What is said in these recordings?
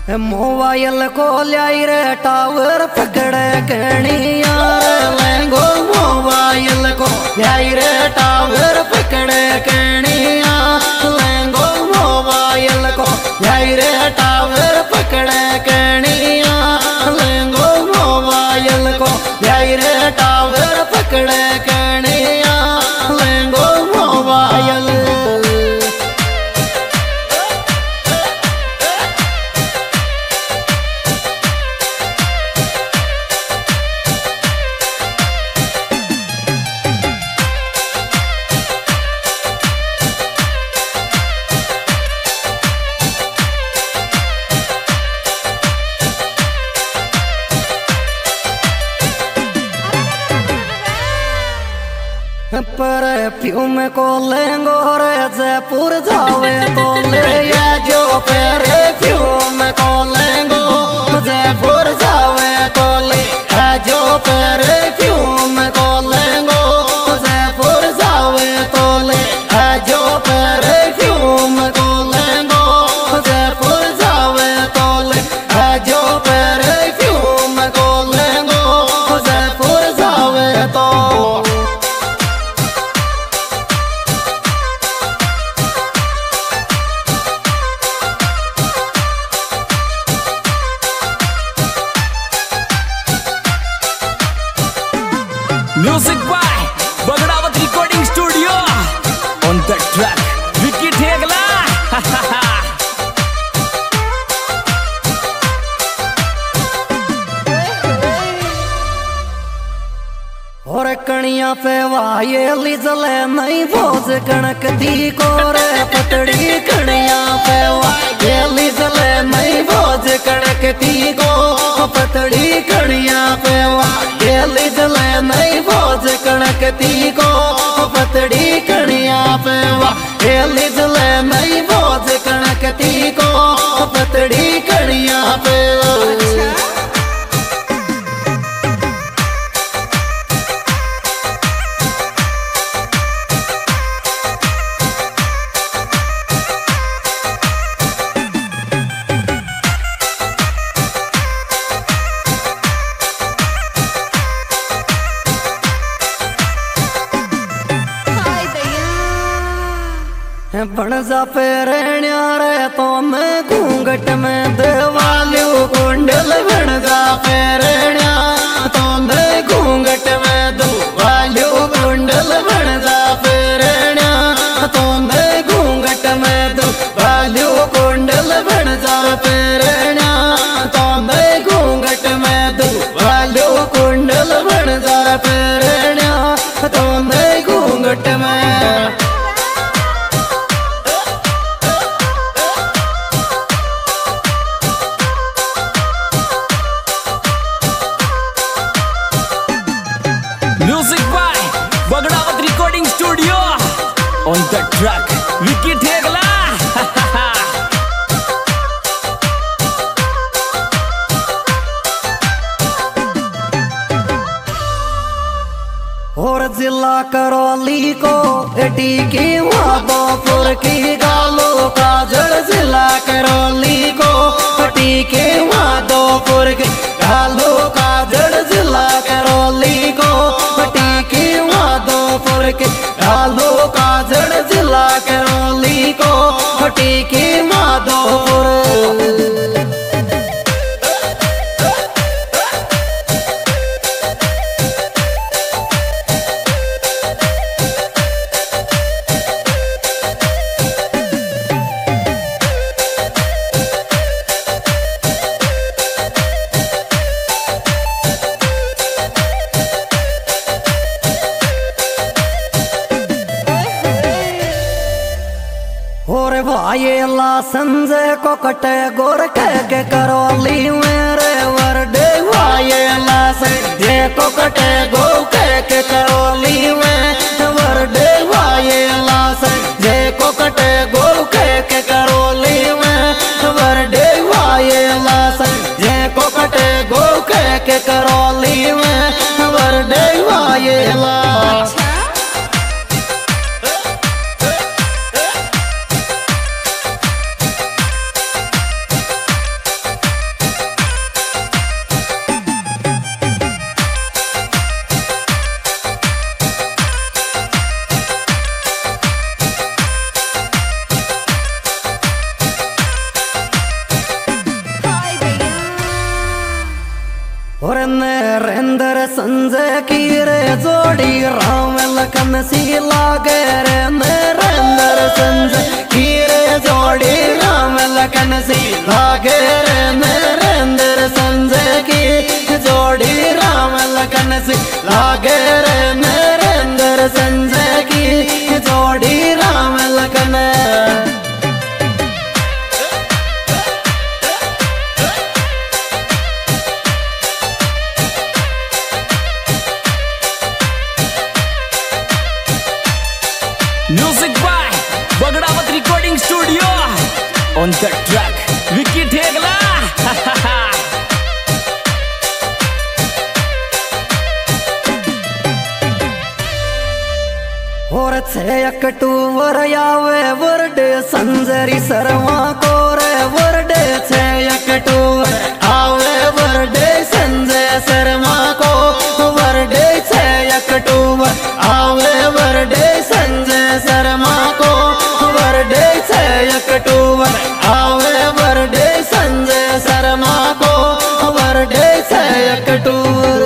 Mobile को लाई रे tower पकड़े कणिया लेंगो मोबाइल को लाई रे टावर पकड़े कणिया लेंगो मोबाइल को लाई रे टावर पकड़े कणिया लेंगो मोबाइल को लाई रे टावर पकड़े कणिया लेंगो मोबाइल। परफ्यूम को लेंगो रे जयपुर जावे तो ले जो परफ्यूम को लेंगो जयपुर जावे तो ले जो परफ्यूम को लेंगो जयपुर जावे तो ले जो परफ्यूम को लेंगो जयपुर जावे तो ले जो परफ्यूम को लेंगो जयपुर जावे तो। Music by Bagdawat Recording Studio. On the track, Vicky Thegla. और कणिया पे वाये लिजले नहीं भोज कणक दी को रे पतड़ी कणिया पे वाये लिजले नहीं भोज कणक दी को पतड़ी कणिया पे वाये लिजले नहीं भोज कणक दी को पतड़ी कणिया पे वाये लिजले नहीं भोज कणक दी को पतड़ी कणिया पे। बन जा पेरण्या रे तो मैं घूंघट में देवालू कुंडल बन जा पेरण्या तो मैं घूंघट में देवालू कुंडल बन जा पेरण्या तो मैं घूंघट में देवालू कुंडल बन जा पेरण्या तो मैं घूंघट में देवालू कुंडल बन जा पेरण्या तो मैं घूंघट में। Music by Bagdawat Recording Studio. On the track, Vicky Thegla. और जिला करौली को एटी की माधोपुर की गालो का जड़ जिला करौली को एटी के माधोपुर की गालो का जड़ जिला करौली को एटी के माधोपुर के गालो का जड़ जिला करौली को एटी के माधोपुर। और भाई ला संजय को कटे गोर के करौली मेरे वरडे भाई ला संजय को कटे गो के करौली में वरडे भाई ला संजय को कटे गो के करौली में वरडे भाई ला संजय को कटे गो के करौली में वरडे भाई ला। संजय की रे जोड़ी राम लखन सी लागे रे नरेंद्र संजय की रे जोड़ी राम लखन सी लागे रे नरेंद्र संजय की जोड़ी राम लखन सी लागे रे नरेंद्र संजय की जोड़ी Ram Lakhan. Music by Bagdawat Recording Studio. On the track, Vicky Thegla. और 6 अक्टूबर आवे बर्थडे संजरी शर्मा को रे बर्थडे 6 अक्टूबर आवे बर्थडे संजय शर्मा को बर्थडे 6 अक्टूबर आवे बर्थडे संजय शर्मा को बर्थडे 6 अक्टूबर आवे बर्थडे संजय शर्मा को बर्थडे 6 अक्टूबर।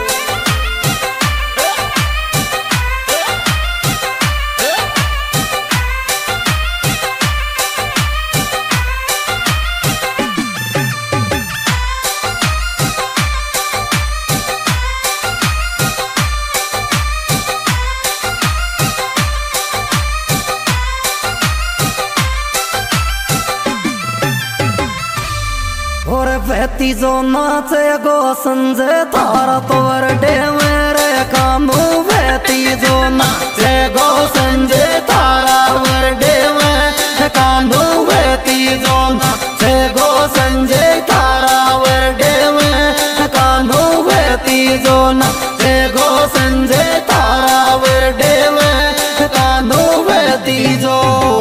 और बहती जो नाचे गो संजय तारा तो बर्थडे मेरे कानू बहती जो नाचे गो संजय तारा बर्थडे में कानू बहती जो नाचे गो संजय तारा बर्थडे में कानू बहती जो नाचे गो संजय तारा बर्थडे में कानू बहती जो।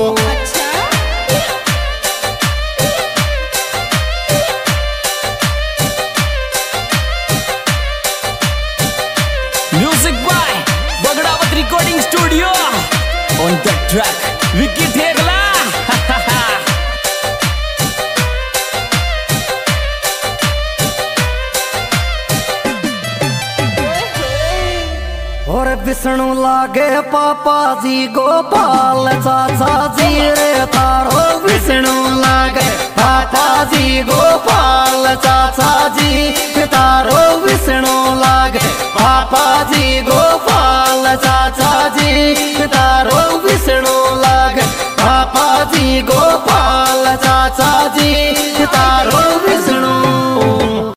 Music by Bagdawat Recording Studio. On the track, Vicky Thegla. और विष्णु लागे पापा जी गोपाल चाचा जी रे तारो विष्णु लागे पापा जी गोपाल चाचा जी तारो विष्णु लागे पापा जी गोपाल चाचा जी तारो विष्णु लागे पापा जी गोपाल चाचा जी तारो